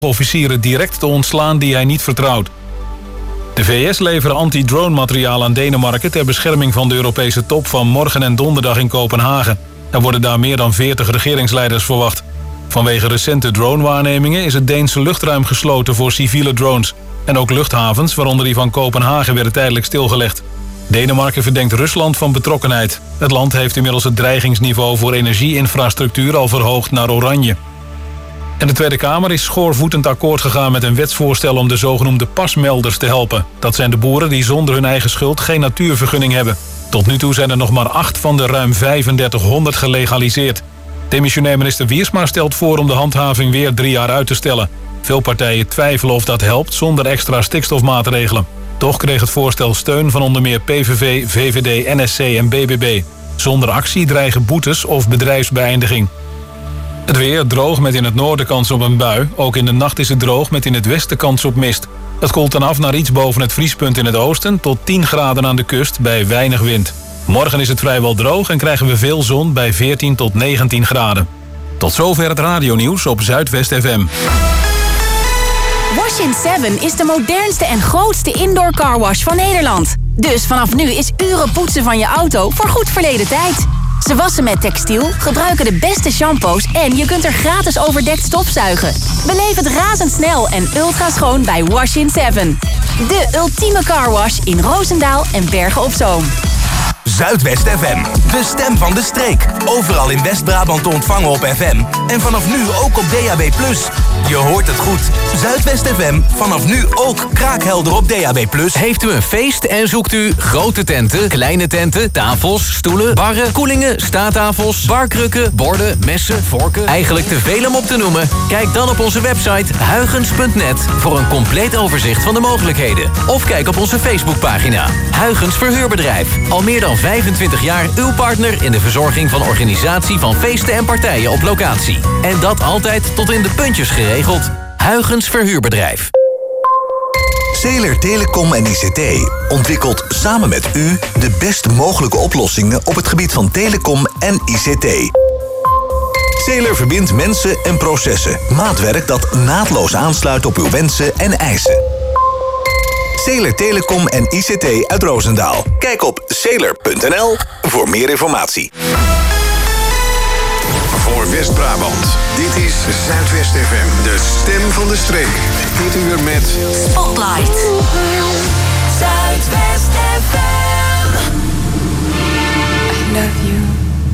officieren direct te ontslaan die hij niet vertrouwt. De VS leveren anti-drone materiaal aan Denemarken ter bescherming van de Europese top van morgen en donderdag in Kopenhagen. Er worden daar meer dan 40 regeringsleiders verwacht. Vanwege recente dronewaarnemingen is het Deense luchtruim gesloten voor civiele drones. En ook luchthavens, waaronder die van Kopenhagen, werden tijdelijk stilgelegd. Denemarken verdenkt Rusland van betrokkenheid. Het land heeft inmiddels het dreigingsniveau voor energieinfrastructuur al verhoogd naar oranje. En de Tweede Kamer is schoorvoetend akkoord gegaan met een wetsvoorstel om de zogenoemde pasmelders te helpen. Dat zijn de boeren die zonder hun eigen schuld geen natuurvergunning hebben. Tot nu toe zijn er nog maar 8 van de ruim 3500 gelegaliseerd. Demissionair minister Wiersma stelt voor om de handhaving weer 3 jaar uit te stellen. Veel partijen twijfelen of dat helpt zonder extra stikstofmaatregelen. Toch kreeg het voorstel steun van onder meer PVV, VVD, NSC en BBB. Zonder actie dreigen boetes of bedrijfsbeëindiging. Het weer droog met in het noorden kans op een bui. Ook in de nacht is het droog met in het westen kans op mist. Het koelt dan af naar iets boven het vriespunt in het oosten tot 10 graden aan de kust bij weinig wind. Morgen is het vrijwel droog en krijgen we veel zon bij 14 tot 19 graden. Tot zover het radionieuws op Zuidwest FM. Wash-in 7 is de modernste en grootste indoor carwash van Nederland. Dus vanaf nu is uren poetsen van je auto voorgoed verleden tijd. Ze wassen met textiel, gebruiken de beste shampoos en je kunt er gratis overdekt stofzuigen. Beleef het razendsnel en ultra schoon bij Wash-in 7. De ultieme carwash in Roosendaal en Bergen op Zoom. Zuidwest FM, de stem van de streek. Overal in West-Brabant te ontvangen op FM. En vanaf nu ook op DAB+. Je hoort het goed. Zuidwest FM, vanaf nu ook kraakhelder op DAB+. Heeft u een feest en zoekt u grote tenten, kleine tenten, tafels, stoelen, barren, koelingen, staattafels, barkrukken, borden, messen, vorken? Eigenlijk te veel om op te noemen? Kijk dan op onze website huygens.net voor een compleet overzicht van de mogelijkheden. Of kijk op onze Facebookpagina. Huygens Verhuurbedrijf. Al meer dan 25 jaar uw partner in de verzorging van organisatie van feesten en partijen op locatie. En dat altijd tot in de puntjes geregeld. Huygens Verhuurbedrijf. Zeeler Telecom en ICT ontwikkelt samen met u de best mogelijke oplossingen op het gebied van telecom en ICT. Zeeler verbindt mensen en processen. Maatwerk dat naadloos aansluit op uw wensen en eisen. Zeeler Telecom en ICT uit Roosendaal. Kijk op zeeler.nl voor meer informatie. Voor West-Brabant, dit is Zuidwest FM, de stem van de streek. Dit uur met Spotlight. Zuidwest FM. I love you.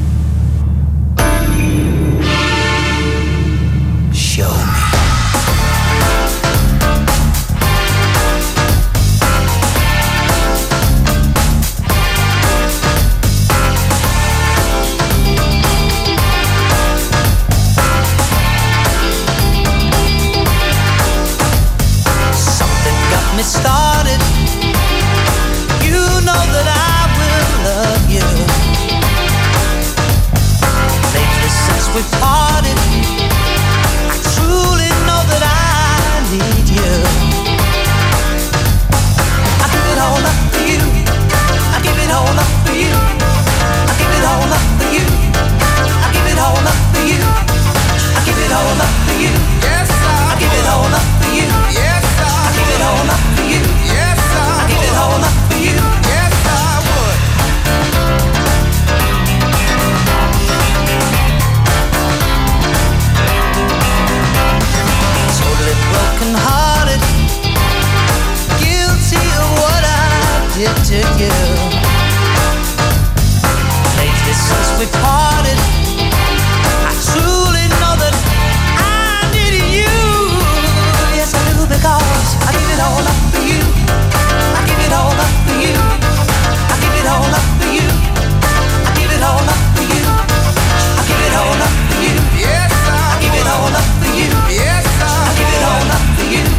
Show me. Me started. You know that I will love you. Lately since we parted, I truly know that I need you. I give it all up for you. I give it all up for you. I give it all up for you. I give it all up for you. I give it all up for you. Yes, I give it all up for you. Yes, I give it all up for you. Yes, I give it all up for you. Yes, I would. Totally broken hearted, guilty of what I did to you. Lately since we parted, I truly know that I needed you. Yes, I do, because I give it all up for you. I give it all up for you. I give it all up for you. I give it all up for you. I give it all up for you. Yes, I give it all up for you. Yes, I give it all up for you.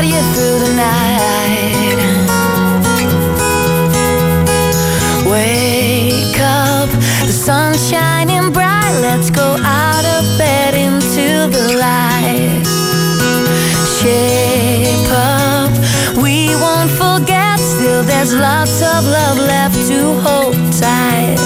you through the night. Wake up, the sun's shining bright. Let's go out of bed into the light. Shape up, we won't forget. Still there's lots of love left to hold tight.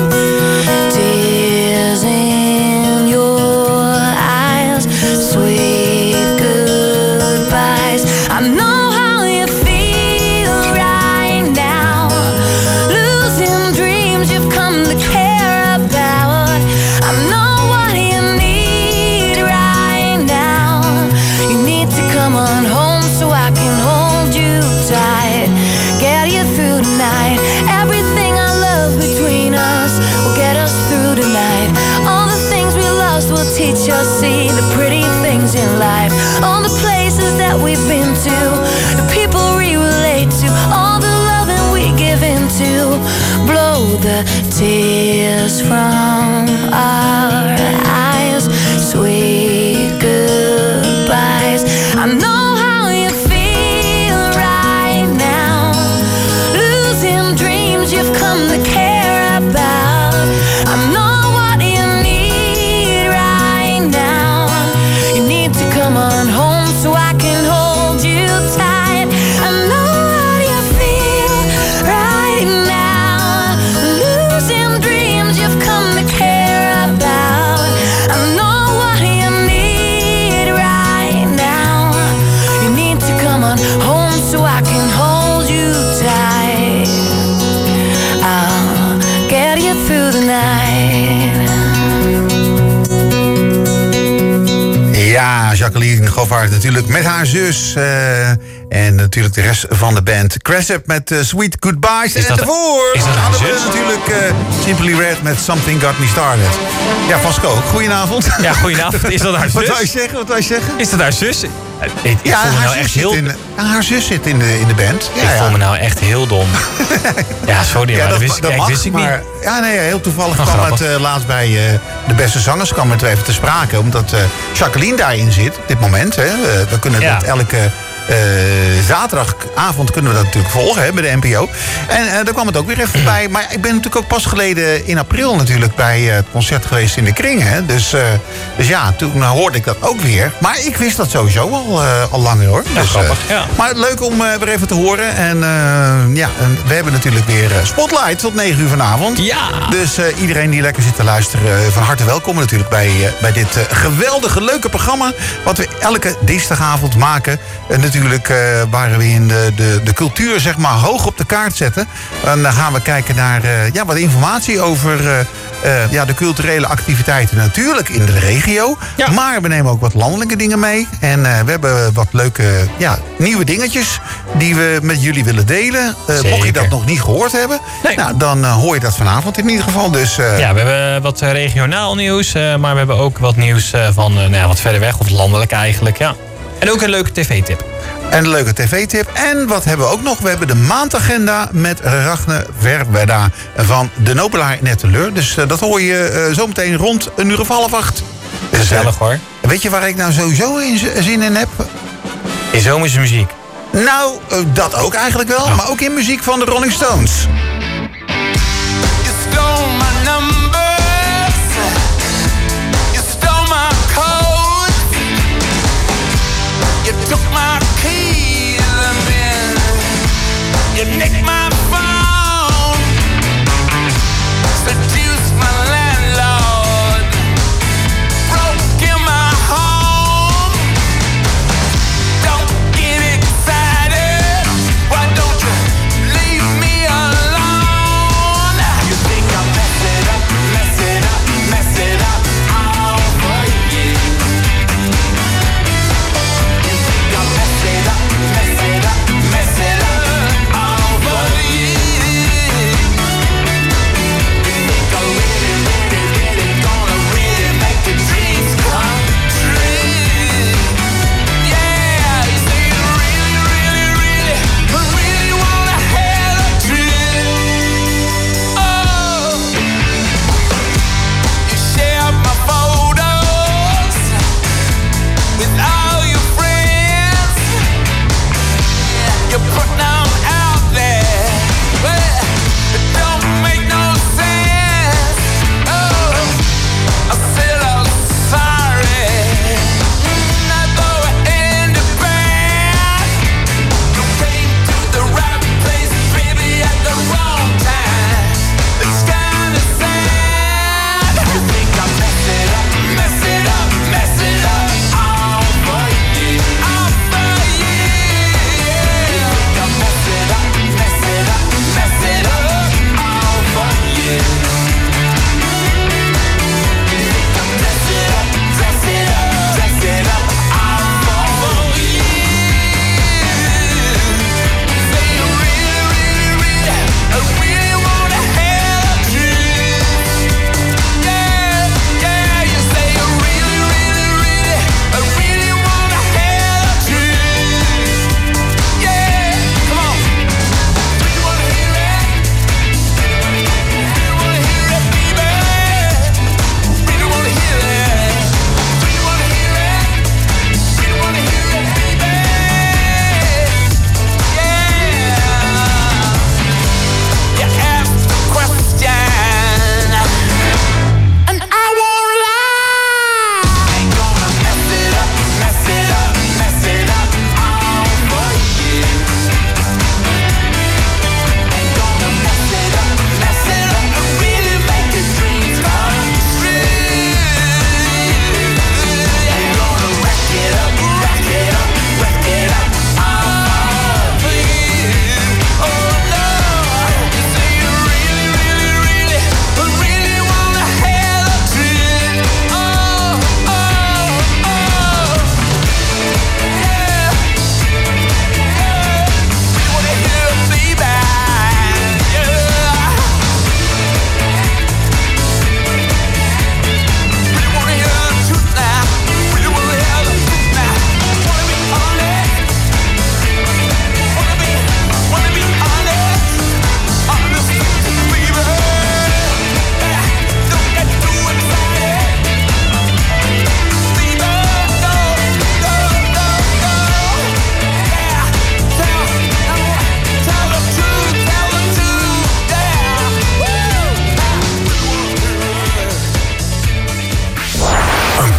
Tears in your eyes, sweet goodbyes. I know how you feel right now, losing dreams you've come to care about. I know what you need right now. You need to come on home so I can hold you tight, get you through the night. Everything I love between us will get us through the night. All the things we lost will teach us, see the pretty things in life. All the places that we've been to, the people we relate to, all the loving we give into. Blow the tears from our eyes, sweet goodbyes. I know how you feel right now, losing dreams you've come to care about. I know what you need right now. You need to come on home so I can hold you tight. I know what you feel right now, losing dreams you've come to care about. I know what you need right now. You need to come on home so I can hold you tight. I'll get you through the night. Ja, Jacqueline Govaert natuurlijk met haar zus. En natuurlijk de rest van de band. Cressip met Sweet Goodbyes. En daarvoor hadden we natuurlijk Simply Red met Something Got Me Started. Ja, Vasco, goedenavond. Ja, goedenavond. Is dat haar zus? Wat wou je zeggen? Is dat haar zus? Ja, haar zus zit in de band. Ja, ik voel me nou echt heel dom. Ja, sorry, maar dat wist ik niet. Ja, nee, heel toevallig kwam het laatst bij de beste zangers kwam het even te sprake. Omdat Jacqueline daarin zit, op dit moment. Hè. We kunnen dat elke zaterdagavond kunnen we dat natuurlijk volgen, hè, bij de NPO. En daar kwam het ook weer even bij. Maar ik ben natuurlijk ook pas geleden in april natuurlijk bij het concert geweest in de Kring. Hè. Dus ja, toen hoorde ik dat ook weer. Maar ik wist dat sowieso al langer, hoor. Ja, dus, grappig. Ja. Maar leuk om weer even te horen. En ja, we hebben natuurlijk weer Spotlight tot 9 uur vanavond. Ja. Dus iedereen die lekker zit te luisteren, van harte welkom natuurlijk bij dit geweldige, leuke programma. Wat we elke dinsdagavond maken. Natuurlijk waar we in de cultuur zeg maar hoog op de kaart zetten. En dan gaan we kijken naar wat informatie over de culturele activiteiten natuurlijk in de regio. Ja. Maar we nemen ook wat landelijke dingen mee. En we hebben wat leuke nieuwe dingetjes die we met jullie willen delen. Mocht je dat nog niet gehoord hebben, dan hoor je dat vanavond in ieder geval. Dus, ja, we hebben wat regionaal nieuws. Maar we hebben ook wat nieuws van wat verder weg. Of landelijk eigenlijk, ja. En ook een leuke tv-tip. En een leuke tv-tip. En wat hebben we ook nog? We hebben de maandagenda met Ragne Verwerda van De Nobelaar in Etteleur. Dus dat hoor je zometeen rond 7:30. Dus, gezellig hoor. Weet je waar ik nou sowieso zin in heb? In zomerse muziek. Nou, dat ook eigenlijk wel. Oh. Maar ook in muziek van de Rolling Stones. You stole my numbers. You stole my code. You took my keys and then you nicked my phone. Seduced my landlord. Broke in my home. Don't get excited. Why don't you leave me alone? You think I'm messing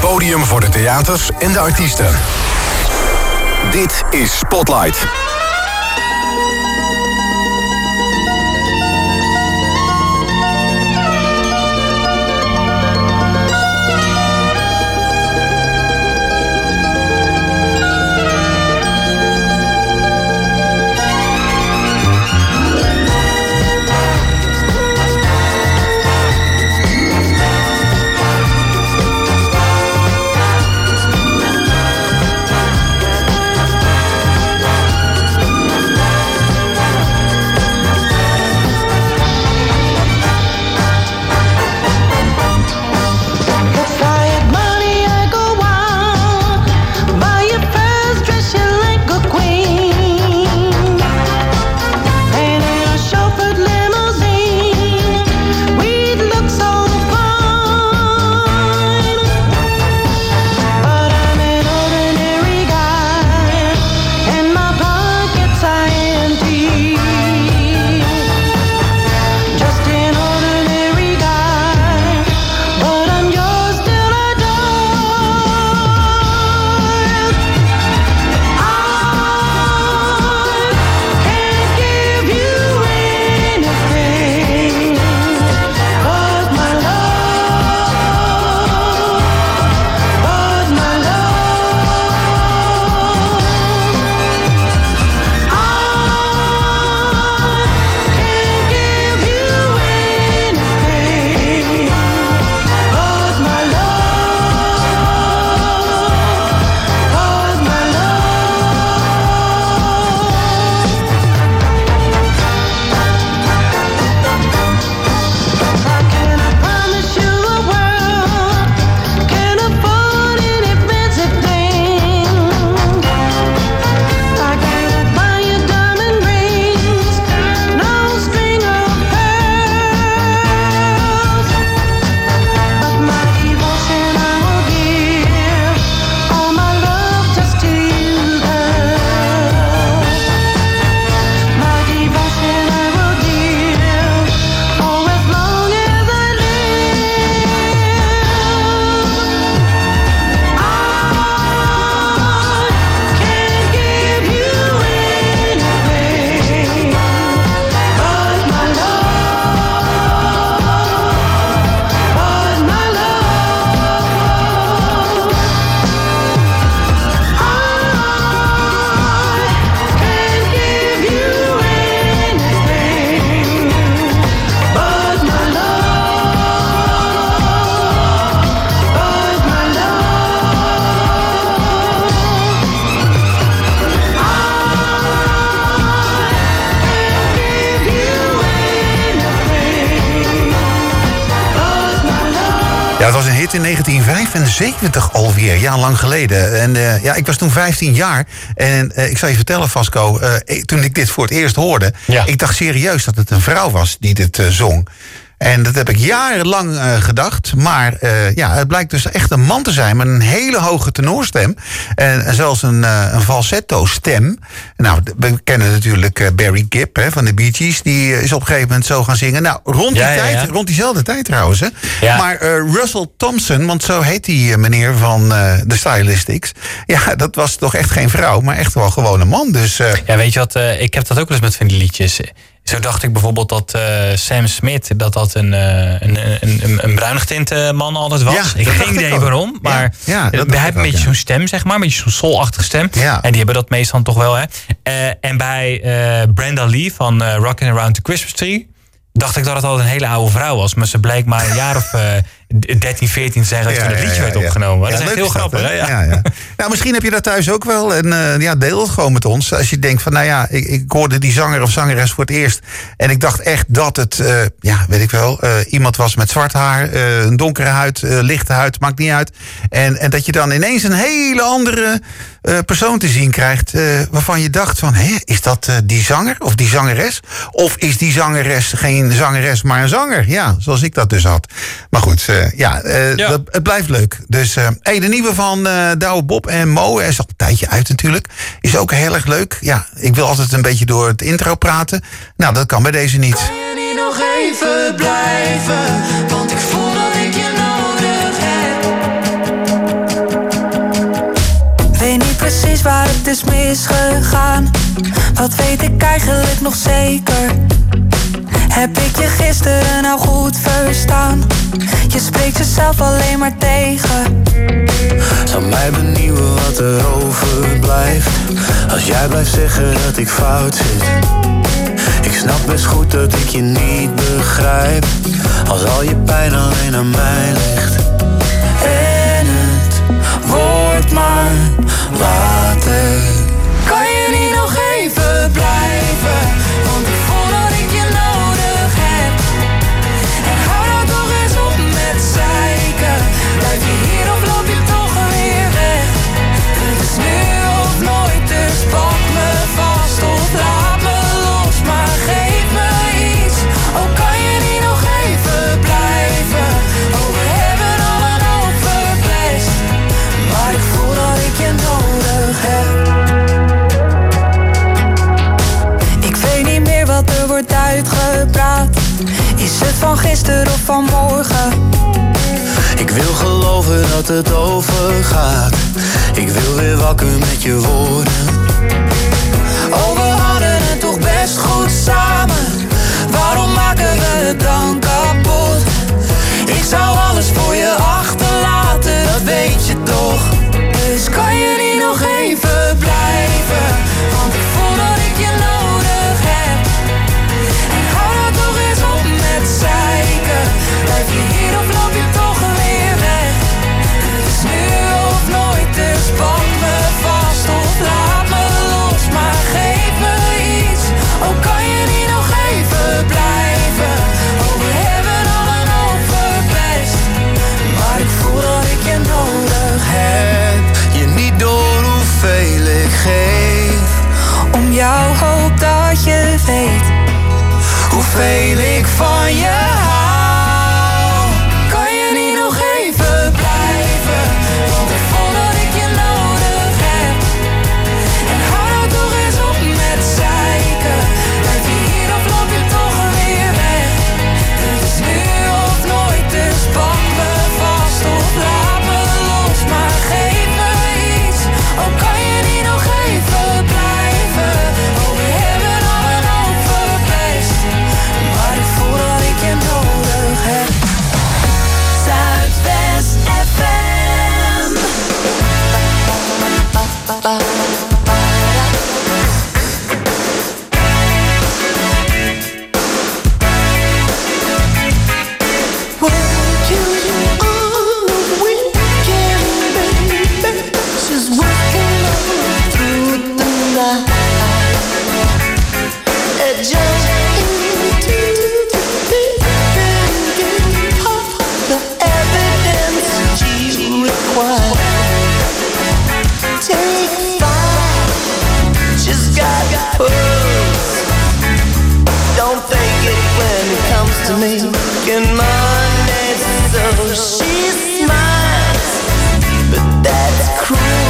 podium voor de theaters en de artiesten. Dit is Spotlight. Ja, het was een hit in 1975 alweer, ja, lang geleden. En ik was toen 15 jaar. En ik zal je vertellen, Vasco, toen ik dit voor het eerst hoorde... Ja. Ik dacht serieus dat het een vrouw was die dit zong. En dat heb ik jarenlang gedacht. Maar het blijkt dus echt een man te zijn met een hele hoge tenorstem. En zelfs een falsetto stem. Nou, we kennen natuurlijk Barry Gibb van de Bee Gees. Die is op een gegeven moment zo gaan zingen. Nou, rond diezelfde tijd trouwens. Hè. Ja. Maar Russell Thompson, want zo heet die meneer van de Stylistics. Ja, dat was toch echt geen vrouw, maar echt wel gewoon een man. Dus, Ja, weet je wat, ik heb dat ook wel eens met van die liedjes. Zo dacht ik bijvoorbeeld dat Sam Smith dat een bruinig tinte man altijd was. Ja, ik heb geen idee waarom, maar hij heeft een beetje zo'n stem, zeg maar. Een beetje zo'n soul-achtige stem. Ja. En die hebben dat meestal toch wel, hè. En bij Brenda Lee van Rockin' Around the Christmas Tree dacht ik dat het altijd een hele oude vrouw was. Maar ze bleek maar een jaar of 13, 14 te zeggen dat toen het liedje werd opgenomen. Dat is echt heel grappig, hè? Ja. Nou, misschien heb je dat thuis ook wel. En deel het gewoon met ons. Als je denkt van, ik hoorde die zanger of zangeres voor het eerst. En ik dacht echt dat het, weet ik wel, iemand was met zwart haar, een donkere huid, lichte huid, maakt niet uit. En dat je dan ineens een hele andere persoon te zien krijgt, waarvan je dacht van, is dat die zanger of die zangeres? Of is die zangeres geen zangeres, maar een zanger? Ja, zoals ik dat dus had. Maar goed, het blijft leuk. Dus de nieuwe van Douwe Bob en Mo, is al een tijdje uit natuurlijk. Is ook heel erg leuk. Ja, ik wil altijd een beetje door het intro praten. Nou, dat kan bij deze niet. Kan je niet nog even blijven? Want ik voel dat ik je nodig heb. het is misgegaan. Wat weet ik eigenlijk nog zeker? Heb ik je gisteren nou goed verstaan? Je spreekt jezelf alleen maar tegen. Zou mij benieuwen wat er overblijft als jij blijft zeggen dat ik fout zit. Ik snap best goed dat ik je niet begrijp als al je pijn alleen aan mij ligt. En het wordt maar later. Kan je niet nog even blijven? Want ik voel dat ik je nodig heb. En hou nou toch eens op met zeiken. Blijf je hier of loop je toch weer weg? Het is nu of nooit, dus pak me vast of laat me los. Maar geef me iets, oh kan je niet nog even blijven? Oh we hebben al een hoop verpest, maar ik voel dat ik je nodig heb. Ik weet niet meer wat er wordt uitgepraat. Is het van gisteren of van morgen? Ik wil geloven dat het overgaat. Ik wil weer wakker met je woorden. Oh, we hadden het toch best goed samen. Waarom maken we het dan kapot? Ik zou alles voor je achterlaten, dat weet je toch. Dus kan je niet nog even blijven? Want ik voel dat ik je nodig heb. En hou nou toch eens op met zeiken. Blijf je hier of loop je toch weer weg? Het is nu of nooit, dus pak me vast of laat me los. Maar geef me iets, oh kan je niet nog even blijven? Oh we hebben al een hoop verpest, maar ik voel dat ik je nodig heb. Je niet door hoeveel ik geef. Om jou hoop dat je weet hoeveel ik van je hou. Kan je niet nog even blijven? Want ik voel dat ik je nodig heb. En hou nou toch eens op met zeiken. Blijf je hier of loop je toch weer weg? Het is nu of nooit, dus pak me vast of laat me los. Maar geef me iets, oh kan je niet nog even blijven? Oh we hebben al een hoop verpest, maar ik voel dat ik je nodig heb. Zuidwest FM. She's working all through the night, adjusting to the big of the evidence you require. Take 5, she's got pulse. Don't fake it when it comes to making money, so she smiles, but that's cruel.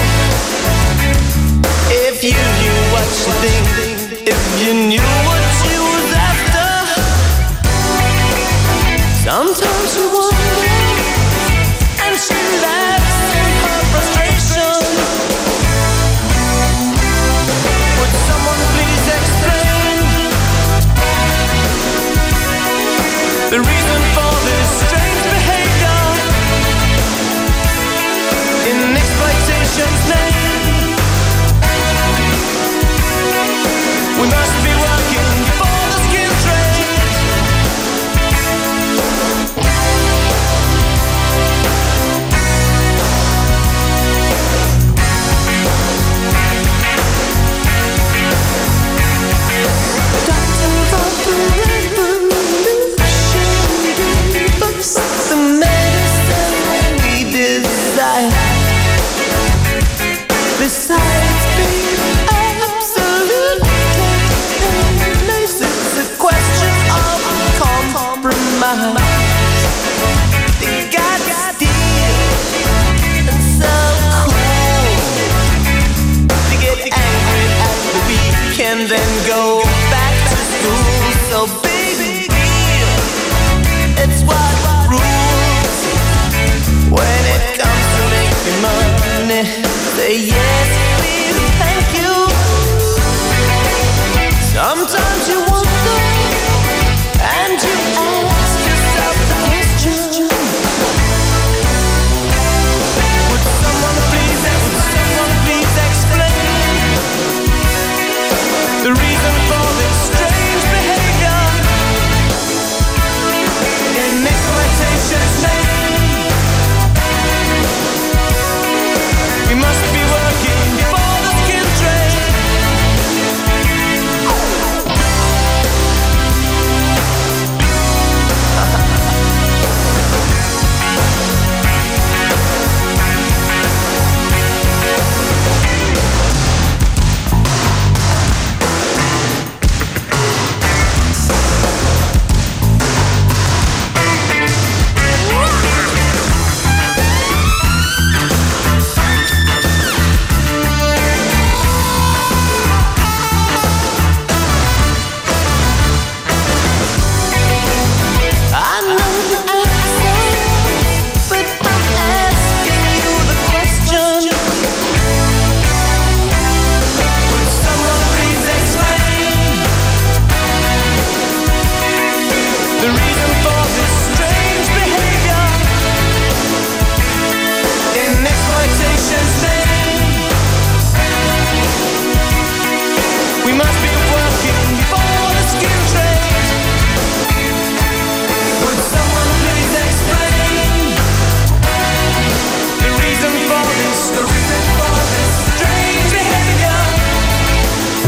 If you knew what you think, if you knew what you was after. Sometimes you wonder, and she laughs in her frustration. Would someone please explain the reason for this strange behavior in exploitation's name? We must be working for the skill trade. Doctors of the revolution gave us the medicine we desire.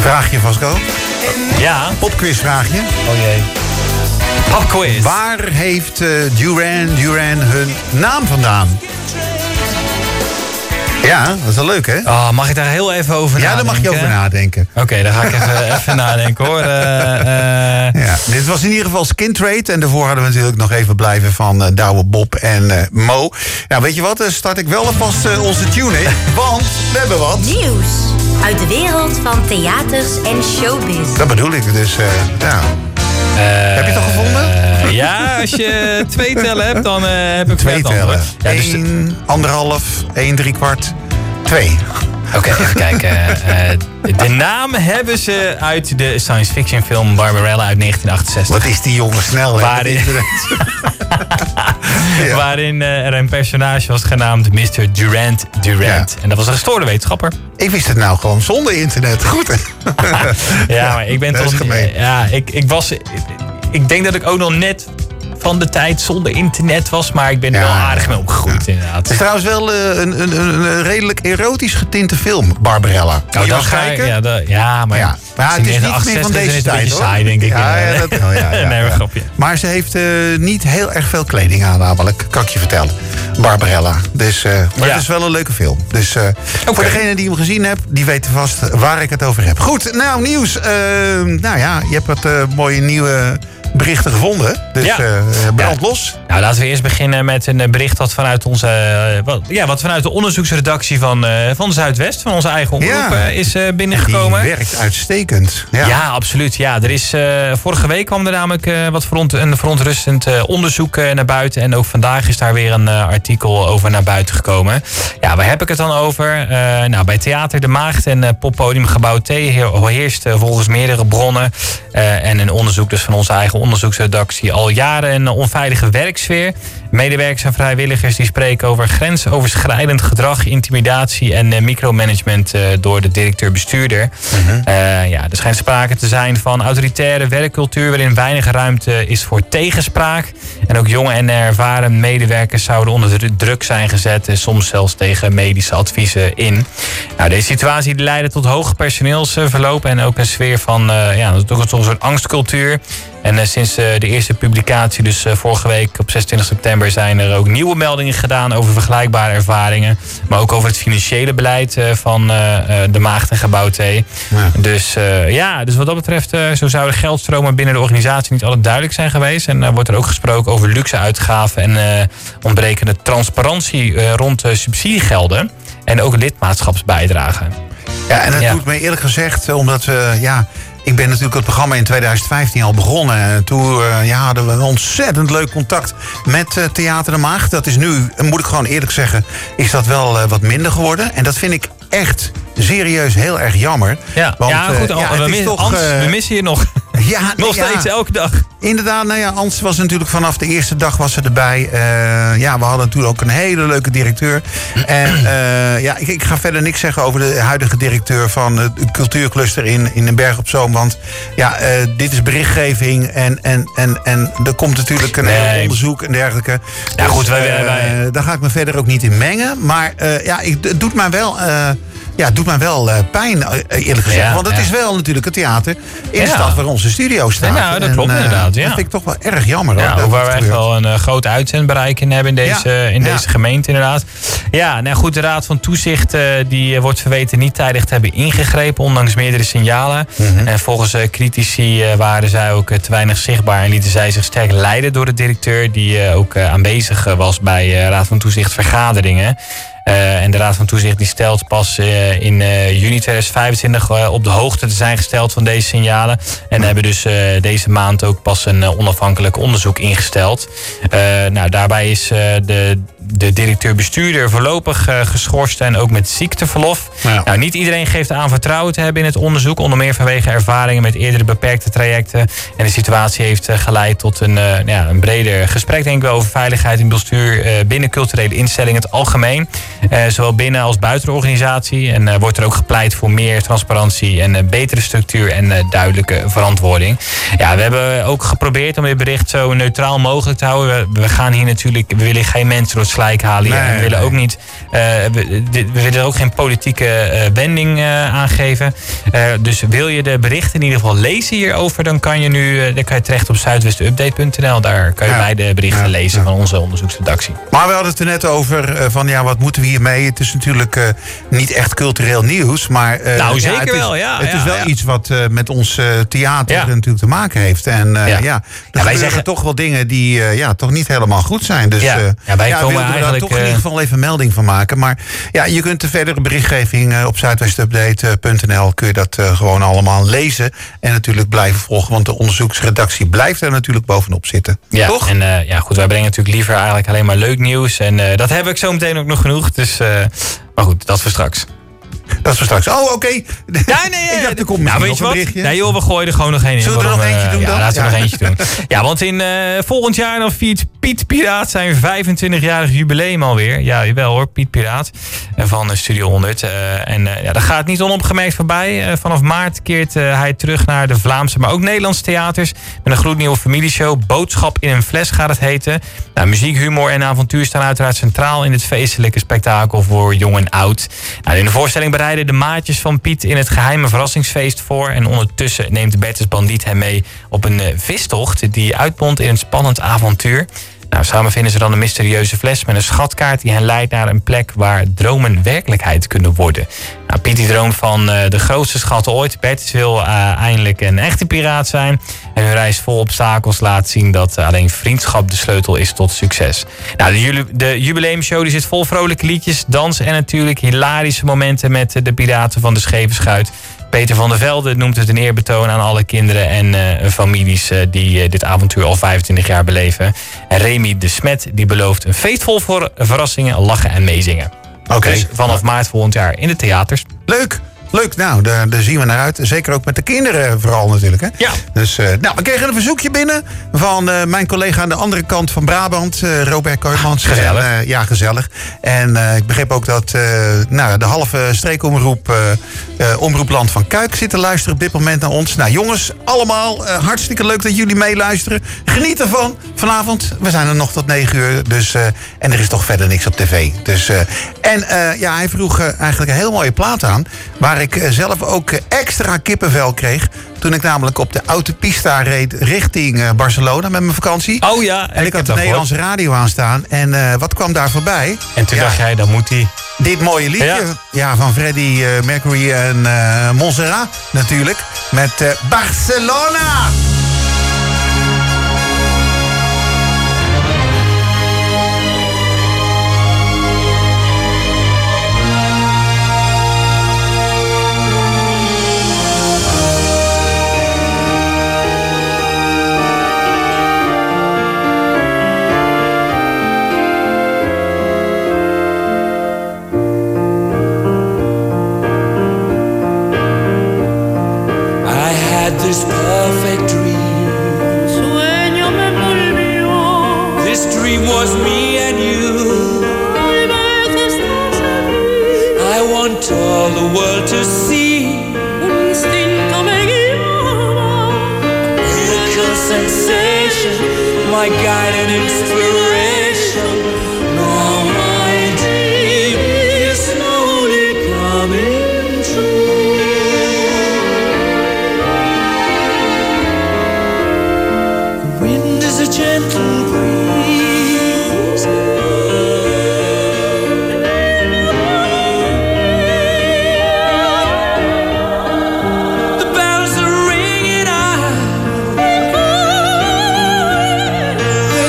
Vraagje, Vasco. Ja. Popquizvraagje. Oh jee. Popquiz. Waar heeft Duran hun naam vandaan? Ja, dat is wel leuk, hè? Oh, mag ik daar heel even over nadenken? Ja, daar mag je over nadenken. Oké, dan ga ik even nadenken, hoor. Ja, dit was in ieder geval Skin Trade. En daarvoor hadden we natuurlijk nog even blijven van Douwe Bob en Mo. Nou, weet je wat? Dan start ik wel alvast onze tune in. Want we hebben wat. Nieuws uit de wereld van theaters en showbiz. Dat bedoel ik, dus ja. Heb je het al gevonden? Ja, als je 2 tellen hebt, dan heb ik 2 tellen. Ja, dus 1, 1,5, 1, 3/4, 2. Oké, even kijken. De naam hebben ze uit de science fiction film Barbarella uit 1968. Wat is die jongen snel, hè? Waarin er een personage was genaamd Mr. Durant. Ja. En dat was een gestoorde wetenschapper. Ik wist het nou gewoon zonder internet. Goed. Ja, maar ik ben dat toch... is gemeen. Ja, ik denk dat ik ook nog net van de tijd zonder internet was, maar ik ben er wel aardig mee opgegroeid, inderdaad. Het is trouwens wel een redelijk erotisch getinte film, Barbarella. Kan je wel kijken? Maar het is niet meer van deze tijd, hoor. Saai, denk ik. Nee, maar grapje. Maar ze heeft niet heel erg veel kleding aan, namelijk, kan ik je vertellen. Barbarella. Dus, maar het is wel een leuke film. Dus voor degene die hem gezien hebt, die weten vast waar ik het over heb. Goed, nou, nieuws. Je hebt wat mooie nieuwe berichten gevonden. Dus brand los. Nou, laten we eerst beginnen met een bericht wat vanuit wat vanuit de onderzoeksredactie van Zuidwest, van onze eigen omroep, is binnengekomen. Die werkt uitstekend. Ja, absoluut. Ja, er is, vorige week kwam er namelijk een verontrustend onderzoek naar buiten. En ook vandaag is daar weer een artikel over naar buiten gekomen. Ja, waar heb ik het dan over? Bij Theater De Maagd en Poppodium Gebouw T heerst volgens meerdere bronnen en een onderzoek dus van onze eigen onderzoeksredactie al jaren een onveilige werksfeer. Medewerkers en vrijwilligers die spreken over grensoverschrijdend gedrag, intimidatie en micromanagement door de directeur-bestuurder. Er schijnt sprake te zijn van autoritaire werkcultuur waarin weinig ruimte is voor tegenspraak. En ook jonge en ervaren medewerkers zouden onder druk zijn gezet en soms zelfs tegen medische adviezen in. Nou, deze situatie leidde tot hoge personeelsverloop en ook een sfeer van toch een soort angstcultuur. En sinds de eerste publicatie, dus vorige week op 26 september... zijn er ook nieuwe meldingen gedaan over vergelijkbare ervaringen. Maar ook over het financiële beleid van De Maagd en Gebouw T. Ja. Dus wat dat betreft, zo zouden geldstromen binnen de organisatie niet altijd duidelijk zijn geweest. En wordt er ook gesproken over luxe uitgaven en ontbrekende transparantie rond subsidiegelden. En ook lidmaatschapsbijdragen. Ja, en dat doet me eerlijk gezegd, omdat we... Ik ben natuurlijk het programma in 2015 al begonnen. En toen hadden we een ontzettend leuk contact met Theater De Maagd. Dat is nu, moet ik gewoon eerlijk zeggen, is dat wel wat minder geworden. En dat vind ik echt serieus heel erg jammer. Ja, want, goed, we missen je nog. Ja, nog steeds, elke dag. Inderdaad, Ans was natuurlijk vanaf de eerste dag was ze erbij. We hadden natuurlijk ook een hele leuke directeur. En ik ga verder niks zeggen over de huidige directeur van het cultuurcluster in den Berg op Zoom. Want dit is berichtgeving en er komt natuurlijk een heel onderzoek en dergelijke. Ja, dus, goed, daar ga ik me verder ook niet in mengen. Maar het doet mij wel... het doet mij wel pijn, eerlijk gezegd. Ja, want het is wel natuurlijk het theater in de stad waar onze studio staat. Ja, dat klopt inderdaad. Ja. Dat vind ik toch wel erg jammer. Ja, waar we echt wel een groot uitzendbereik in hebben in deze gemeente inderdaad. Ja, nou goed, de Raad van Toezicht die wordt verweten niet tijdig te hebben ingegrepen, ondanks meerdere signalen. En volgens critici waren zij ook te weinig zichtbaar en lieten zij zich sterk leiden door de directeur, die ook aanwezig was bij Raad van Toezicht vergaderingen. En de Raad van Toezicht die stelt pas in juni 2025 op de hoogte te zijn gesteld van deze signalen. En hebben dus deze maand ook pas een onafhankelijk onderzoek ingesteld. Daarbij is de directeur-bestuurder voorlopig geschorst en ook met ziekteverlof. Ja. Nou, niet iedereen geeft aan vertrouwen te hebben in het onderzoek. Onder meer vanwege ervaringen met eerdere beperkte trajecten. En de situatie heeft geleid tot een breder gesprek, denk ik, over veiligheid en bestuur binnen culturele instellingen in het algemeen. Zowel binnen als buiten de organisatie. En wordt er ook gepleit voor meer transparantie en betere structuur en duidelijke verantwoording. Ja, we hebben ook geprobeerd om dit bericht zo neutraal mogelijk te houden. We gaan hier natuurlijk, we willen geen mensen door het slijk halen. En we willen ook niet We willen er ook geen politieke wending aangeven. Dus wil je de berichten in ieder geval lezen hierover... dan kan je terecht op zuidwestupdate.nl. Daar kan je beide berichten lezen van onze onderzoeksredactie. Maar we hadden het er net over wat moeten we hiermee? Het is natuurlijk niet echt cultureel nieuws. Maar zeker wel. Het is wel iets wat met ons theater natuurlijk te maken heeft. En wij zeggen toch wel dingen die toch niet helemaal goed zijn. Dus wij komen wilden eigenlijk toch in ieder geval even melding van maken. Maar je kunt de verdere berichtgeving op zuidwestupdate.nl kun je dat gewoon allemaal lezen. En natuurlijk blijven volgen. Want de onderzoeksredactie blijft er natuurlijk bovenop zitten. Ja, toch? En goed, wij brengen natuurlijk liever eigenlijk alleen maar leuk nieuws. En dat heb ik zo meteen ook nog genoeg. Dus, maar goed, dat voor straks. Dat is voor straks. Oh, oké. Ja, nee. Ik dacht, er komt nog een berichtje. Nee joh, we gooien er gewoon nog één in. Zullen we er nog eentje doen dan? Ja, laten we nog eentje doen. Ja, want in volgend jaar dan viert Piet Piraat zijn 25-jarig jubileum alweer. Ja, jawel hoor, Piet Piraat van Studio 100. Dat gaat niet onopgemerkt voorbij. Vanaf maart keert hij terug naar de Vlaamse, maar ook Nederlandse theaters. Met een gloednieuwe familieshow. Boodschap in een fles gaat het heten. Nou, muziek, humor en avontuur staan uiteraard centraal in dit feestelijke spektakel voor jong en oud. Nou, in de voorstelling bereiden de maatjes van Piet in het geheime verrassingsfeest voor. En ondertussen neemt Bertus Bandiet hem mee op een vistocht die uitmondt in een spannend avontuur. Nou, samen vinden ze dan een mysterieuze fles met een schatkaart die hen leidt naar een plek waar dromen werkelijkheid kunnen worden. Nou, Piet die droomt van de grootste schatten ooit. Bertus wil eindelijk een echte piraat zijn. En hun reis vol obstakels laat zien dat alleen vriendschap de sleutel is tot succes. Nou, de jubileumshow die zit vol vrolijke liedjes, dans en natuurlijk hilarische momenten met de piraten van de Scheve Schuit. Peter van der Velde noemt het een eerbetoon aan alle kinderen en families die dit avontuur al 25 jaar beleven. En Remy de Smet die belooft een feest vol verrassingen, lachen en meezingen. Oké. Dus vanaf maart volgend jaar in de theaters. Leuk. Leuk, nou, daar zien we naar uit. Zeker ook met de kinderen vooral natuurlijk. Hè? Ja. Dus, we kregen een verzoekje binnen van mijn collega aan de andere kant van Brabant, Robert Kooijmans. Gezellig. En, gezellig. En ik begreep ook dat de halve streekomroep Omroepland van Kuik zit te luisteren op dit moment naar ons. Nou jongens, allemaal hartstikke leuk dat jullie meeluisteren. Geniet ervan vanavond. We zijn er nog tot 9 uur. Dus, en er is toch verder niks op tv. Dus, hij vroeg eigenlijk een heel mooie plaat aan. Waar ik zelf ook extra kippenvel kreeg. Toen ik namelijk op de autopista reed richting Barcelona met mijn vakantie. Oh ja. En ik had de Nederlandse radio aanstaan. En wat kwam daar voorbij? En toen dacht jij, dan moet hij... Dit mooie liedje van Freddie Mercury en Montserrat natuurlijk. Met Barcelona! This perfect dream. Sueño me volvió. This dream was me and you. I want all the world to see. Un instinto me guiaba. A miracle sensation, my guide and inspiration. Now my dream is slowly coming true. A gentle breeze. The bells are ringing out.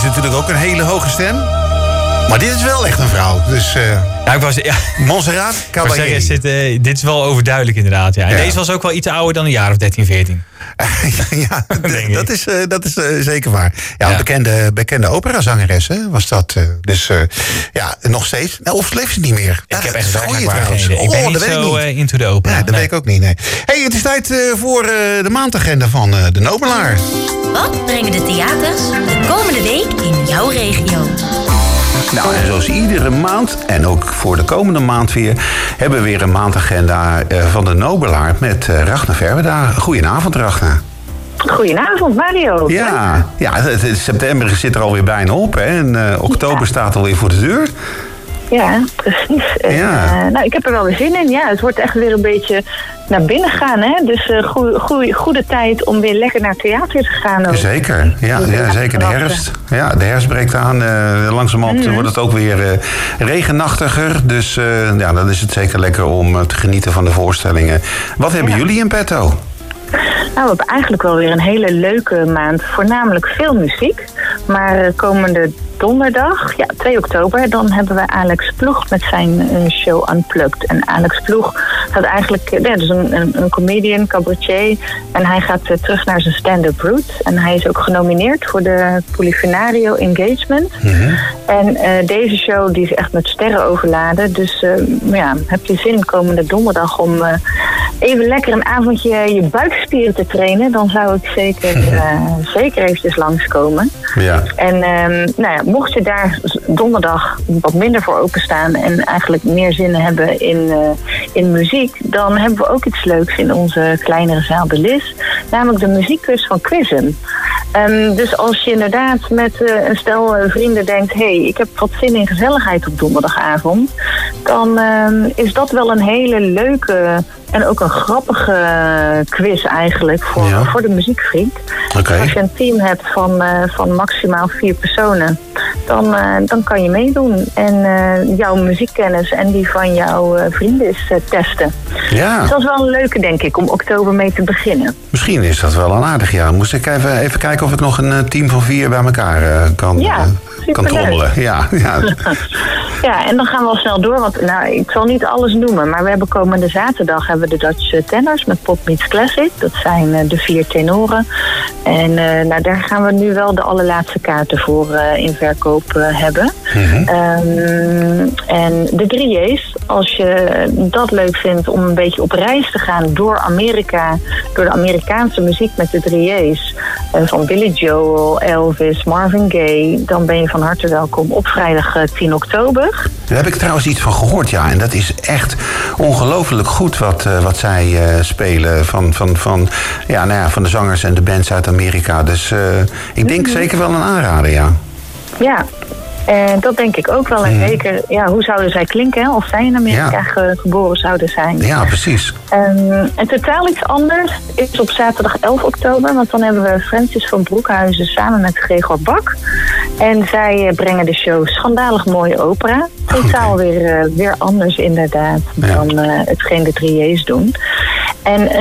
is natuurlijk ook een hele hoge stem. Maar dit is wel echt een vrouw. Dus Montserrat Caballé. Dit is wel overduidelijk inderdaad. Ja. En deze was ook wel iets ouder dan een jaar of 13, 14. Ja, dat is zeker waar. Ja, bekende operazangeres was dat. Dus nog steeds. Nou, of leeft ze niet meer? Ik heb echt waar geen idee. Ik ben niet zo into de opera. Ja, dat weet ik ook niet. Nee. Hey, het is tijd voor de maandagenda van de Nobelaar. Wat brengen de theaters de komende week in jouw regio? Nou, en zoals iedere maand, en ook voor de komende maand weer, hebben we weer een maandagenda van de Nobelaar met Ragnar Verweda. Goedenavond, Ragnar. Goedenavond, Mario. Ja, september zit er alweer bijna op, hè? En oktober staat alweer voor de deur. Ja, precies. Nou, ik heb er wel weer zin in. Ja, het wordt echt weer een beetje naar binnen gaan, hè? Dus goede tijd om weer lekker naar theater te gaan. Ook. Zeker, zeker. De herfst. Ja, de herfst breekt aan. Langzamerhand wordt het ook weer regenachtiger. Dus dan is het zeker lekker om te genieten van de voorstellingen. Wat hebben jullie in petto? Nou, we hebben eigenlijk wel weer een hele leuke maand. Voornamelijk veel muziek. Maar komende donderdag, 2 oktober, dan hebben we Alex Ploeg met zijn show Unplugged. En Alex Ploeg gaat eigenlijk, dus een comedian, cabaretier. En hij gaat terug naar zijn stand-up roots. En hij is ook genomineerd voor de Polifenario Engagement. Mm-hmm. En deze show die is echt met sterren overladen. Dus heb je zin komende donderdag om even lekker een avondje je buikspieren te trainen, dan zou ik zeker eventjes langskomen. Ja. En mocht je daar donderdag wat minder voor openstaan en eigenlijk meer zin hebben in muziek, dan hebben we ook iets leuks in onze kleinere zaal de Lis, namelijk de muziekquiz van Quizm. Dus als je inderdaad met een stel vrienden denkt, ik heb wat zin in gezelligheid op donderdagavond, dan is dat wel een hele leuke en ook een grappige quiz eigenlijk voor de muziekfreak. Okay. Als je een team hebt van maximaal 4 personen, dan kan je meedoen. En jouw muziekkennis en die van jouw vrienden is testen. Ja. Dus dat is wel een leuke, denk ik, om oktober mee te beginnen. Misschien is dat wel een aardig jaar. Moest ik even kijken of ik nog een team van 4 bij elkaar kan trommelen. Ja. Ja, en dan gaan we al snel door. Want ik zal niet alles noemen, maar we hebben komende zaterdag hebben we de Dutch Tenors met Pop Meets Classic. Dat zijn de 4 tenoren. En daar gaan we nu wel de allerlaatste kaarten voor in verkoop hebben. Mm-hmm. En de 3J's, als je dat leuk vindt om een beetje op reis te gaan door Amerika, door de Amerikaanse muziek met de 3J's, van Billy Joel, Elvis, Marvin Gaye, dan ben je van harte welkom op vrijdag 10 oktober. Daar heb ik trouwens iets van gehoord, ja. En dat is echt ongelooflijk goed wat zij spelen van de zangers en de bands uit Amerika. Dus ik denk zeker wel een aanrader, ja. Ja. En dat denk ik ook wel. En zeker, hoe zouden zij klinken als zij in Amerika geboren zouden zijn? Ja, precies. En totaal iets anders is op zaterdag 11 oktober. Want dan hebben we Francis van Broekhuizen samen met Gregor Bak. En zij brengen de show Schandalig Mooie Opera. Totaal weer anders inderdaad dan hetgeen de 3J's doen. En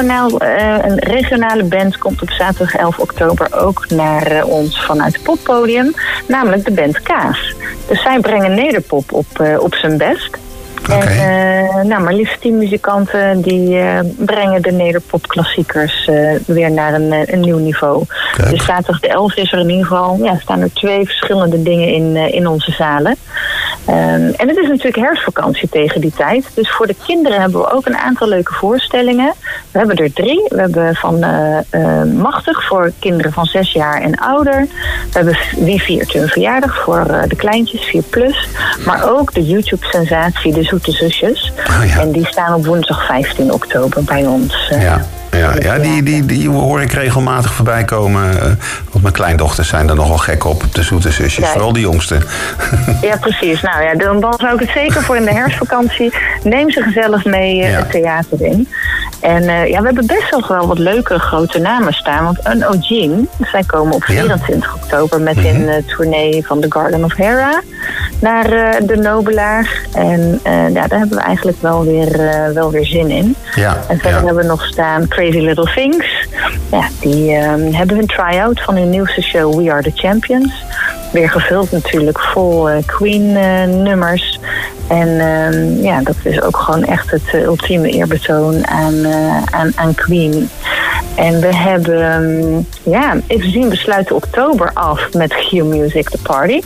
een regionale band komt op zaterdag 11 oktober ook naar ons vanuit het poppodium. Namelijk de band Kaas. Dus zij brengen nederpop op zijn best. Okay. En maar liefst 10 muzikanten die brengen de nederpop-klassiekers weer naar een nieuw niveau. Kijk. Dus zaterdag de 11 is er in ieder geval, staan er 2 verschillende dingen in onze zalen. En het is natuurlijk herfstvakantie tegen die tijd. Dus voor de kinderen hebben we ook een aantal leuke voorstellingen. We hebben er 3. We hebben van Machtig voor kinderen van 6 jaar en ouder. We hebben Wie viert hun verjaardag voor de kleintjes, 4+. Maar ook de YouTube-sensatie De Zoete Zusjes. Oh, ja. En die staan op woensdag 15 oktober bij ons. Ja, die hoor ik regelmatig voorbij komen. Want mijn kleindochters zijn er nogal gek op de Zoete Zusjes. Vooral de jongste. Ja, precies. Nou ja, dan zou ik het zeker voor in de herfstvakantie. Neem ze gezellig mee het theater in. En we hebben best wel wat leuke grote namen staan. Want O'Gene, zij komen op 24 oktober met een tournee van The Garden of Hera naar de Nobelaar. En daar hebben we eigenlijk wel weer zin in. Ja, en verder hebben we nog staan Crazy Little Things. Ja, die hebben een try-out van hun nieuwste show We Are The Champions. weer gevuld natuurlijk vol Queen-nummers. En dat is ook gewoon echt het ultieme eerbetoon aan Queen. En we hebben, even zien, we sluiten oktober af met Q-Music The Party.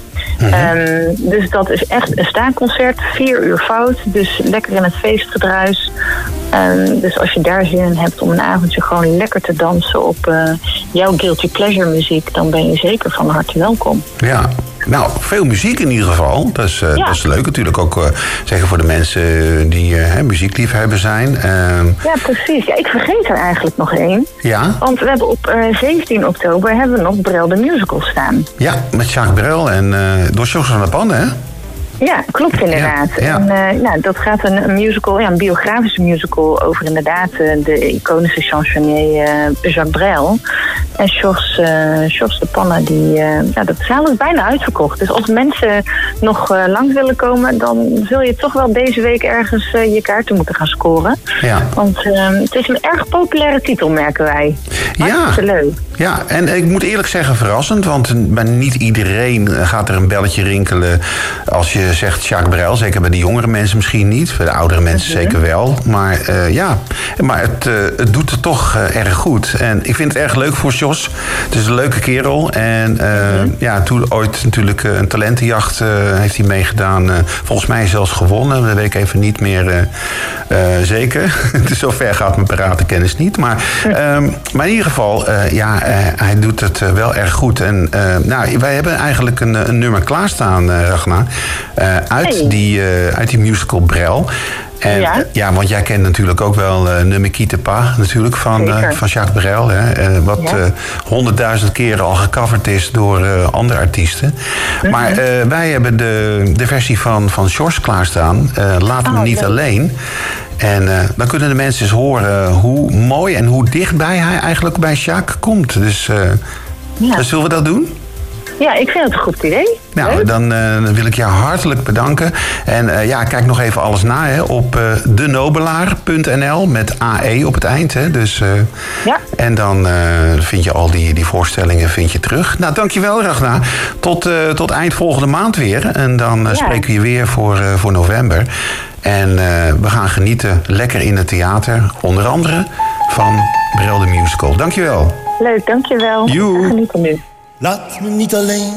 Dus dat is echt een staanconcert, 4 uur fout. Dus lekker in het feestgedruis. Dus als je daar zin in hebt om een avondje gewoon lekker te dansen op jouw guilty pleasure muziek, dan ben je zeker van harte welkom. Ja. Nou, veel muziek in ieder geval. Dat is leuk natuurlijk ook zeggen voor de mensen die muziekliefhebber zijn. Ja, precies. Ja, ik vergeet er eigenlijk nog één. Ja? Want we hebben op 17 oktober hebben we nog Brel de Musical staan. Ja, met Jacques Brel en door Jos van der Pan, hè? Ja, klopt inderdaad. Ja. En dat gaat een musical, een biografische musical over inderdaad de iconische chansonnier Jacques Brel. En Jos de Panne, dat zaal is bijna uitverkocht. Dus als mensen nog langs willen komen, dan zul je toch wel deze week ergens je kaarten moeten gaan scoren. Ja. Want het is een erg populaire titel, merken wij. Hartstikke leuk. Ja, en ik moet eerlijk zeggen verrassend, want bij niet iedereen gaat er een belletje rinkelen als je zegt Jacques Brel. Zeker bij de jongere mensen misschien niet, bij de oudere mensen zeker wel. Maar het doet het toch erg goed. En ik vind het erg leuk voor Jos. Het is een leuke kerel. En toen ooit natuurlijk een talentenjacht heeft hij meegedaan. Volgens mij zelfs gewonnen. Dat weet ik even niet meer zeker. Dus zover gaat mijn paratenkennis niet. Maar in ieder geval, hij doet het wel erg goed. En wij hebben eigenlijk een nummer klaarstaan, Ragna. Uit die musical Brel. En, want jij kent natuurlijk ook wel Ne me quitte pas natuurlijk van Jacques Brel. Hè, wat 100.000 keren al gecoverd is door andere artiesten. Maar wij hebben de versie van George klaarstaan. Laat me niet alleen. En dan kunnen de mensen eens horen hoe mooi en hoe dichtbij hij eigenlijk bij Jacques komt. Dus zullen we dat doen? Ja, ik vind het een goed idee. Nou, dan wil ik jou hartelijk bedanken. En kijk nog even alles na op denobelaar.nl met AE op het eind. Hè. Dus, en dan vind je al die voorstellingen terug. Nou, dankjewel Ragna. Tot eind volgende maand weer. En dan spreken we je weer voor november. En we gaan genieten lekker in het theater. Onder andere van Brel de Musical. Dankjewel. Leuk, dankjewel. Joe. Genieten nu. Laat me niet alleen,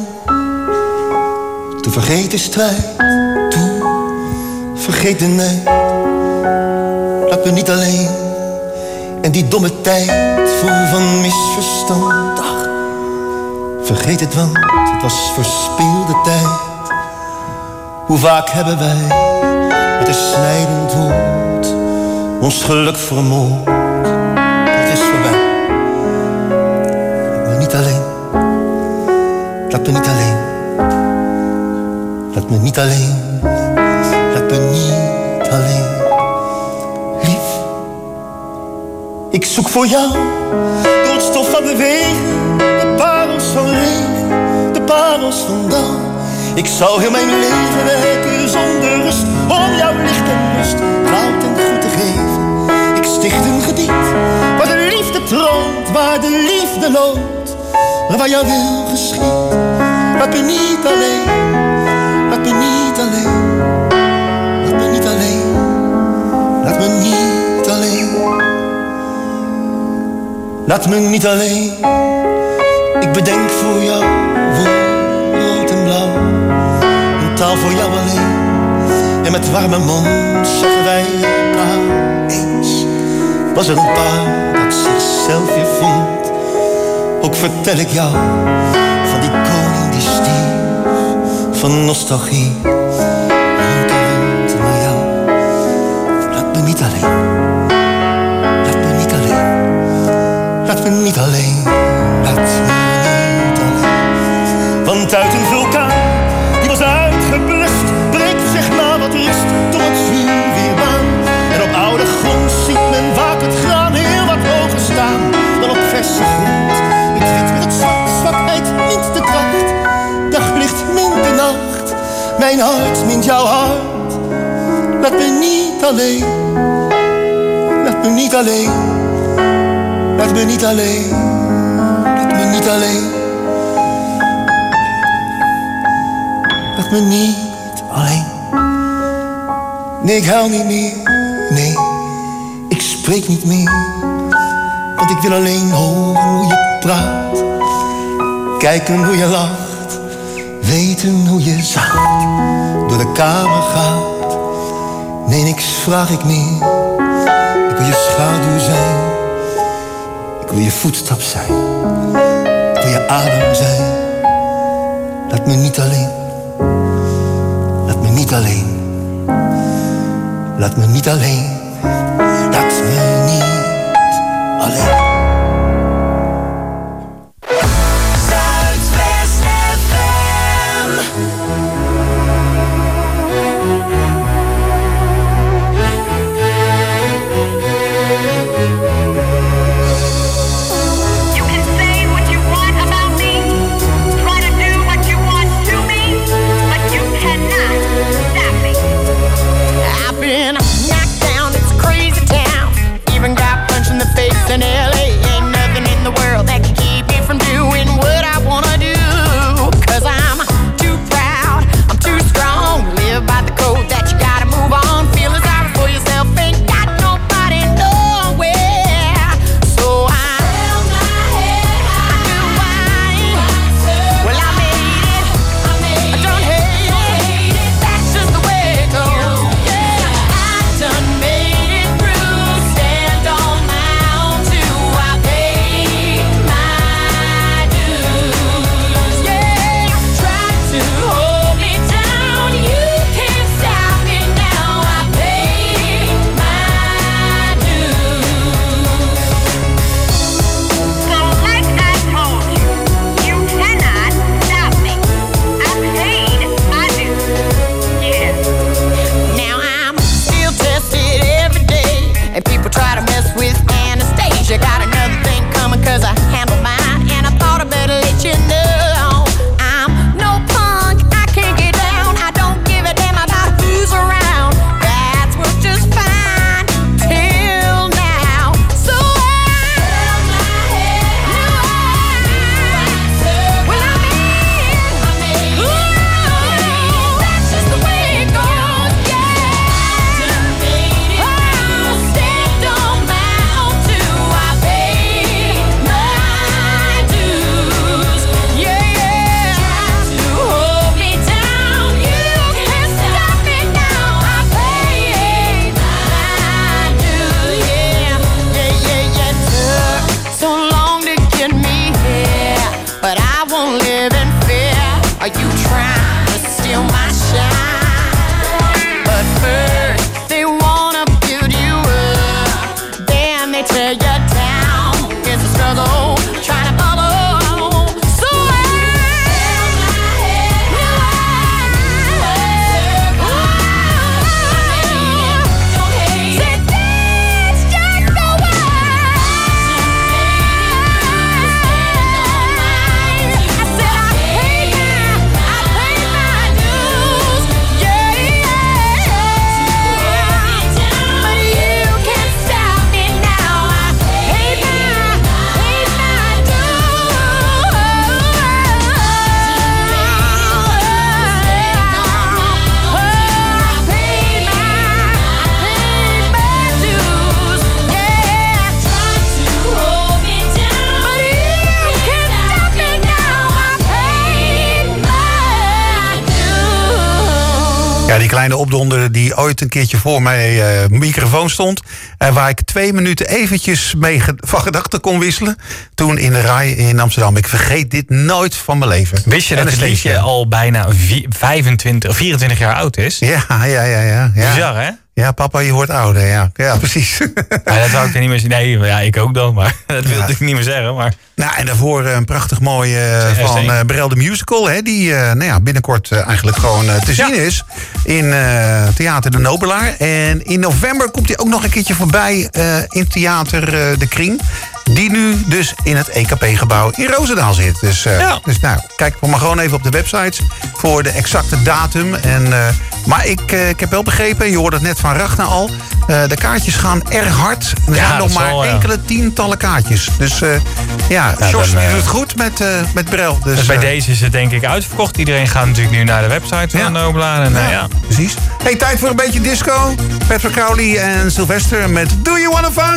te vergeten strijd, toe, vergeet de nijd. Laat me niet alleen, en die domme tijd vol van misverstand. Ach, vergeet het, want het was verspilde tijd. Hoe vaak hebben wij met een snijdend woord ons geluk vermoord. Het is voorbij, laat me niet alleen. Laat me niet alleen, laat me niet alleen, laat me niet alleen. Lief, ik zoek voor jou door het stof van de wegen, de parels van regen, de parels van dauw. Ik zou heel mijn leven werken zonder rust, om jouw licht en rust goud en goed te geven. Ik sticht een gedicht waar de liefde troont, waar de liefde loont, waar jouw wil geschiet. Laat me niet alleen, laat me niet alleen, laat me niet alleen, laat me niet alleen. Laat me niet alleen, ik bedenk voor jou wol, rood en blauw. Een taal voor jou alleen, en met warme mond zeggen wij elkaar. Eens was er een paar dat zichzelf weer vond. Ook vertel ik jou van die koning die stierf van nostalgie. Hinkerend naar jou. Laat me niet alleen, laat me niet alleen, laat me niet alleen, laat me niet alleen. Want uit een vulkaan die was uitgeblust, breekt zich na wat rust door het vuur weer baan. En op oude grond ziet men vaak het graan heel wat hoger staan dan op verse grond. Het wit met het zwakheid mint de kracht. Daglicht mint de nacht. Mijn hart mint jouw hart. Laat me niet alleen. Laat me niet alleen. Laat me niet alleen. Laat me niet alleen. Laat me niet alleen. Nee, ik huil niet meer. Nee, ik spreek niet meer. Want ik wil alleen horen hoe je praat. Kijken hoe je lacht. Weten hoe je zacht door de kamer gaat. Nee, niks vraag ik meer. Ik wil je schaduw zijn. Ik wil je voetstap zijn. Ik wil je adem zijn. Laat me niet alleen. Laat me niet alleen. Laat me niet alleen. Laat me niet alleen. Zuidwest FM. You can say what you want about me, try to do what you want to me, but you cannot stop me. I've been knocked down, it's a crazy town. Even got punched in the face in LA. Ain't nothing in the world that can keep me from doing what I wanna do. Cause I'm too proud, I'm too strong. Live by the code that you gotta move on. Feeling sorry for yourself, ain't got nobody nowhere. So I held my head high. I do whine. Well, I made it. I don't hate it. That's just the way it goes. Yeah, I done made it through. Stand on my own too. I paid my dues. Yeah, try to hold me down. You can't stop me now. I paid my dues. So like I told you, you cannot stop me. I paid my dues. Yeah. Now I'm still tested every day, and people try to mess with Anastasia. Got another thing coming 'cause I handle mine, and I thought I better let you know I'm no punk. I can't get down. I don't give a damn about who's around. That's worked just fine till now. So I held my head high. Well, I made it. That's just the way it goes. Yeah, stand on my own too. I paid my dues. Yeah, try to hold me down. You can't stop me now. I paid my dues. Yeah. Took so long to get me here, but I won't live in fear. Are you trying to steal my shine? But first they wanna build you up, then they tear you down. It's a struggle trying to follow. So I held my head high. Said that's just the way. I said I paid my dues. Yeah. But you can't stop me now. I paid my dues. Yeah, try to hold me down, but you can't stop me now. I paid my dues. Ja, die kleine opdonder die ooit een keertje voor mijn microfoon stond. Waar ik 2 minuten eventjes mee van gedachten kon wisselen. Toen in de RAI in Amsterdam. Ik vergeet dit nooit van mijn leven. Wist je dat het liedje al bijna 24 jaar oud is? Ja. Bizar, hè? Ja, papa, je wordt ouder. Ja, precies. Ja, dat zou ik er niet meer zien. Nee, ja, ik ook dan, maar dat wilde ik niet meer zeggen. Maar... Nou, en daarvoor een prachtig mooi van Brel de Musical. Hè, die binnenkort eigenlijk gewoon te zien is. In Theater de Nobelaar. En in november komt hij ook nog een keertje voorbij in Theater de Kring. Die nu dus in het EKP-gebouw in Roosendaal zit. Dus nou, kijk maar gewoon even op de websites voor de exacte datum. Maar ik heb wel begrepen, je hoorde het net van Ragnar al... de kaartjes gaan erg hard. Er zijn nog maar enkele tientallen kaartjes. Dus Jos doet het goed met Brel. Dus bij deze is het denk ik uitverkocht. Iedereen gaat natuurlijk nu naar de website van Nobela. Precies. Hey, tijd voor een beetje disco. Patrick Cowley en Sylvester met Do You Wanna Funk?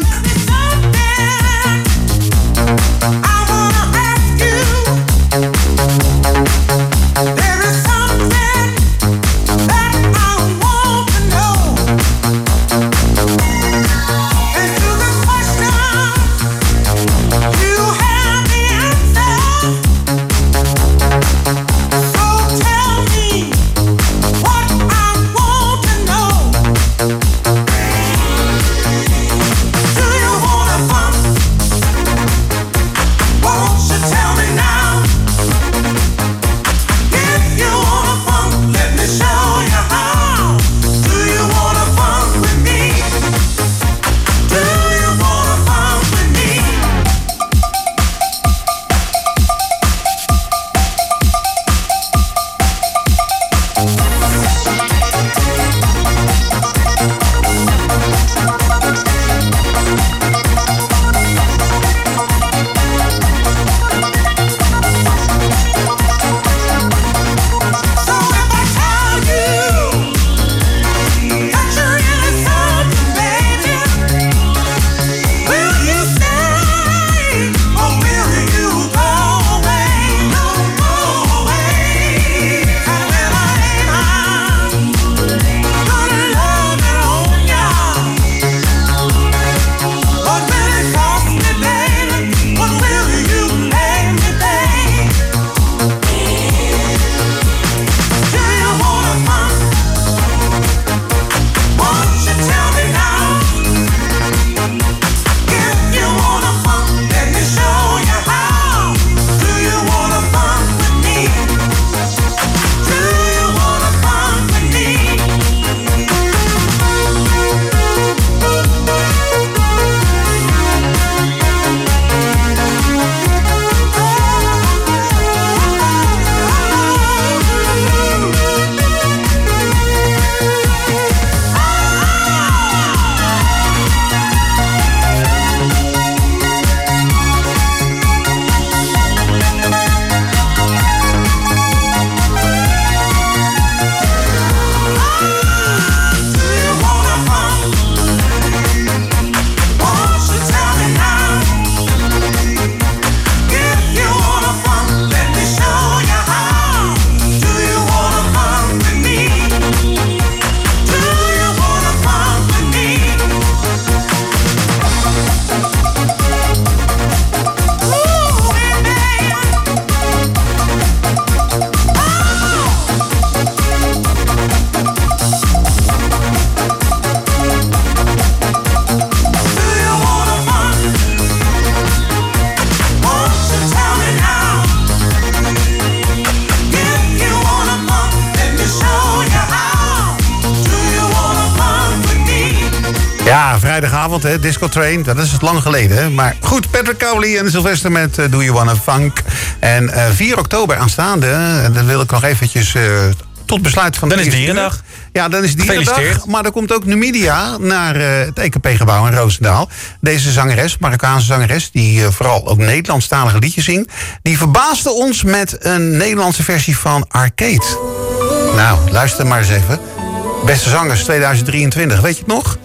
Vrijdagavond, hè, Disco Train, dat is het lang geleden. Hè? Maar goed, Patrick Cowley en Sylvester met Do You Wanna Funk. En 4 oktober aanstaande, en dan wil ik nog eventjes tot besluit van de Dan is Dierendag. Ja, dan is Dierendag. Maar er komt ook Numidia naar het EKP-gebouw in Roosendaal. Deze zangeres, Marokkaanse zangeres, die vooral ook Nederlandstalige liedjes zingt, die verbaasde ons met een Nederlandse versie van Arcade. Nou, luister maar eens even. Beste zangers 2023, weet je het nog?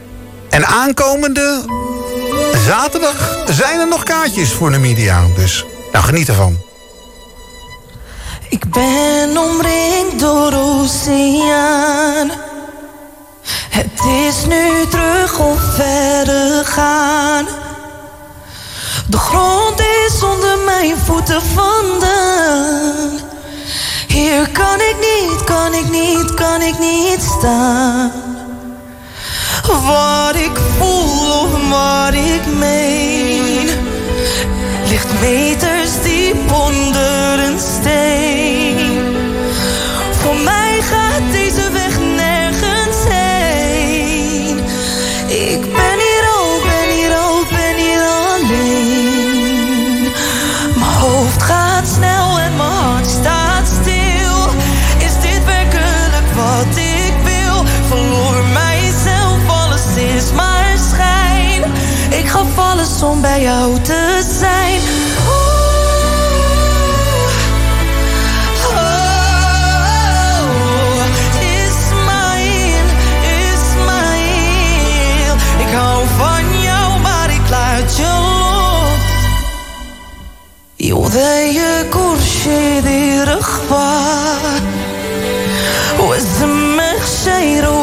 En aankomende zaterdag zijn er nog kaartjes voor Numidia. Dus, nou, geniet ervan. Ik ben omringd door oceaan. Het is nu terug of verder gaan. De grond is onder mijn voeten vandaan. Hier kan ik niet staan. Wat ik voel of wat ik meen, ligt meters diep onder een steen. Voor mij gaat deze weg nergens heen. Ik ben hier alleen. was om bij jou te zijn. Ismaël, ik hou van jou, maar ik laat je los. يوضايا كرشي دي رخبة واسمك شيرو